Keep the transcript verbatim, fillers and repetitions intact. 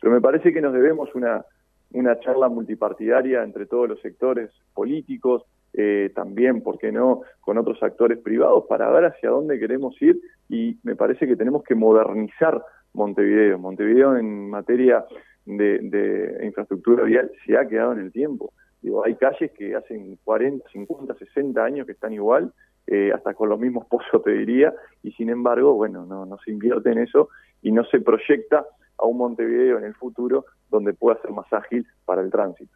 Pero me parece que nos debemos una, una charla multipartidaria entre todos los sectores políticos, eh, también, ¿por qué no?, con otros actores privados, para ver hacia dónde queremos ir, y me parece que tenemos que modernizar Montevideo. Montevideo en materia de, de infraestructura vial se ha quedado en el tiempo. Digo, hay calles que hacen cuarenta, cincuenta, sesenta años que están igual, eh, hasta con los mismos pozos te diría, y sin embargo, bueno, no, no se invierte en eso y no se proyecta a un Montevideo en el futuro donde pueda ser más ágil para el tránsito.